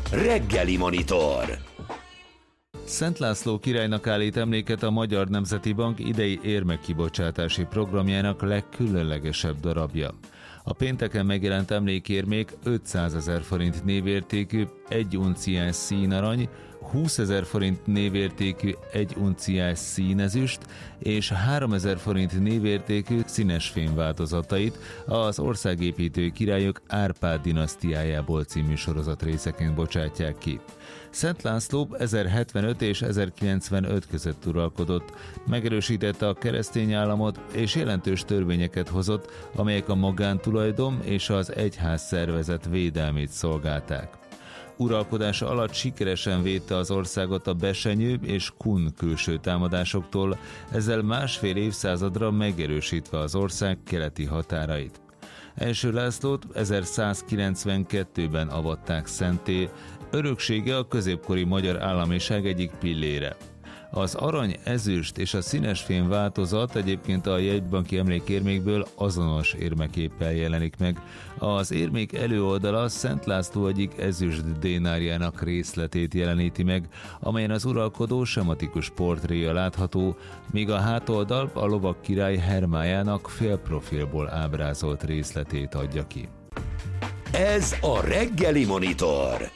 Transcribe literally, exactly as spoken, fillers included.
Reggeli Monitor. Szent László királynak állít emléket a Magyar Nemzeti Bank idei érmekkibocsátási programjának legkülönlegesebb darabja. A pénteken megjelent emlékérmék ötszázezer forint névértékű egy unciás színarany, húszezer forint névértékű egy unciás színezüst és háromezer forint névértékű színesfém változatait az Országépítő királyok Árpád dinasztiájából című sorozat részeként bocsátják ki. Szent László ezerhetvenöt és ezerkilencvenöt között uralkodott, megerősítette a keresztény államot és jelentős törvényeket hozott, amelyek a magántulajdon és az egyház szervezet védelmét szolgálták. Uralkodása alatt sikeresen védte az országot a Besenyő és Kun külső támadásoktól, ezzel másfél évszázadra megerősítve az ország keleti határait. Első Lászlót ezerszázkilencvenkettőben avatták szentté, öröksége a középkori magyar államiság egyik pillére. Az arany, ezüst és a színesfém változat egyébként a jegybanki emlékérmékből azonos érmeképpel jelenik meg. Az érmék előoldala Szent László egyik ezüst dénárjának részletét jeleníti meg, amelyen az uralkodó sematikus portréja látható, míg a hátoldal a lovag király hermájának félprofilból ábrázolt részletét adja ki. Ez a Reggeli Monitor.